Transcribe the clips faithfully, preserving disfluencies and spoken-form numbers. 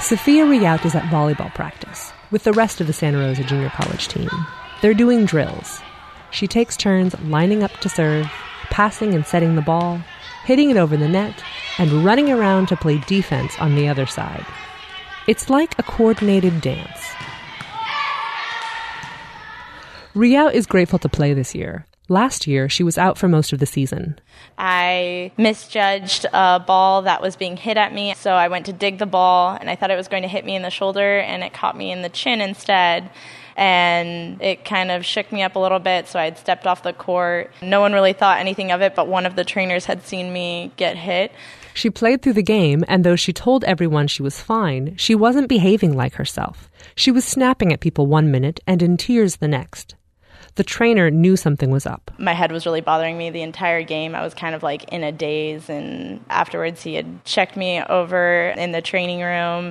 Sophia Riault is at volleyball practice with the rest of the Santa Rosa Junior College team. They're doing drills. She takes turns lining up to serve, passing and setting the ball, hitting it over the net, and running around to play defense on the other side. It's like a coordinated dance. Riault is grateful to play this year. Last year, she was out for most of the season. I misjudged a ball that was being hit at me, so I went to dig the ball, and I thought it was going to hit me in the shoulder, and it caught me in the chin instead. And it kind of shook me up a little bit, so I had stepped off the court. No one really thought anything of it, but one of the trainers had seen me get hit. She played through the game, and though she told everyone she was fine, she wasn't behaving like herself. She was snapping at people one minute and in tears the next. The trainer knew something was up. My head was really bothering me the entire game. I was kind of like in a daze, and afterwards he had checked me over in the training room,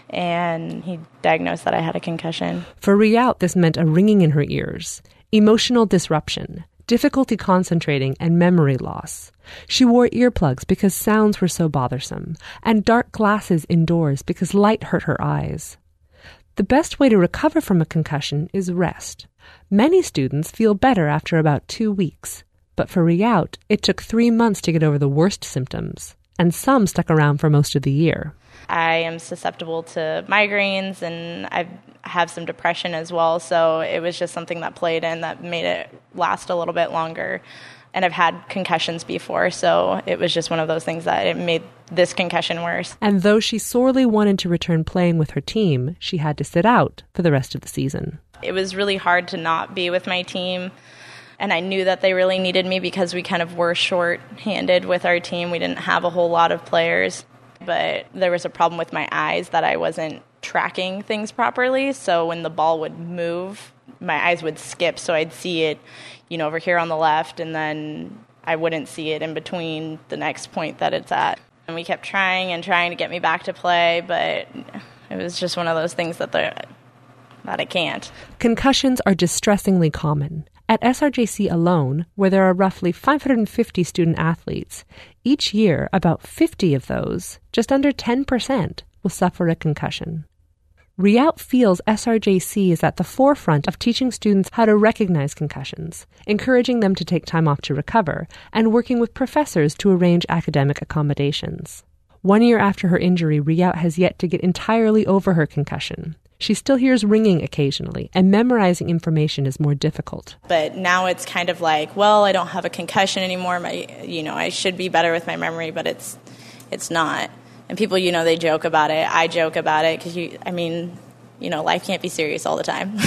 and he diagnosed that I had a concussion. For Riault, this meant a ringing in her ears, emotional disruption, difficulty concentrating, and memory loss. She wore earplugs because sounds were so bothersome, and dark glasses indoors because light hurt her eyes. The best way to recover from a concussion is rest. Many students feel better after about two weeks, but for Riault, it took three months to get over the worst symptoms, and some stuck around for most of the year. I am susceptible to migraines, and I have some depression as well, so it was just something that played in that made it last a little bit longer. And I've had concussions before, so it was just one of those things that it made this concussion worse. And though she sorely wanted to return playing with her team, she had to sit out for the rest of the season. It was really hard to not be with my team, and I knew that they really needed me because we kind of were short-handed with our team. We didn't have a whole lot of players, but there was a problem with my eyes that I wasn't tracking things properly, so when the ball would move, my eyes would skip, so I'd see it, you know, over here on the left, and then I wouldn't see it in between the next point that it's at. And we kept trying and trying to get me back to play, but it was just one of those things that the that I can't. Concussions are distressingly common. At S R J C alone, where there are roughly five hundred fifty student athletes, each year about fifty of those, just under ten percent, will suffer a concussion. Riault feels S R J C is at the forefront of teaching students how to recognize concussions, encouraging them to take time off to recover, and working with professors to arrange academic accommodations. One year after her injury, Riault has yet to get entirely over her concussion. She still hears ringing occasionally, and memorizing information is more difficult. But now it's kind of like, well, I don't have a concussion anymore. My, you know, I should be better with my memory, but it's, it's not. And people, you know, they joke about it. I joke about it because, you, I mean, you know, life can't be serious all the time.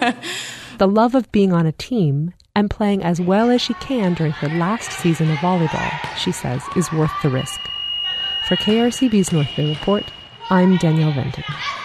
The love of being on a team and playing as well as she can during her last season of volleyball, she says, is worth the risk. For K R C B's North Bay Report, I'm Danielle Venton.